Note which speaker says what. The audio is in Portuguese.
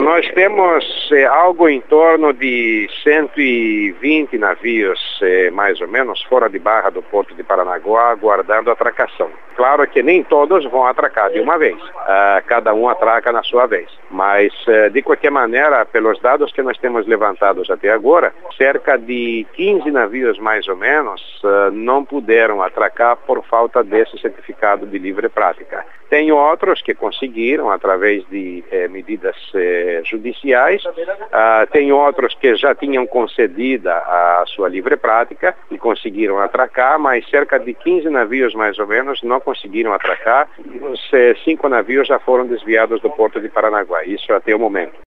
Speaker 1: Nós temos algo em torno de 120 navios, mais ou menos, fora de barra do Porto de Paranaguá, aguardando atracação. Claro que nem todos vão atracar de uma vez, cada um atraca na sua vez. Mas, de qualquer maneira, pelos dados que nós temos levantados até agora, cerca de 15 navios, mais ou menos, não puderam atracar por falta desse certificado de livre prática. Tem outros que conseguiram através de medidas judiciais, tem outros que já tinham concedida a sua livre prática e conseguiram atracar, mas cerca de 15 navios mais ou menos não conseguiram atracar e os 5 navios já foram desviados do Porto de Paranaguá, isso até o momento.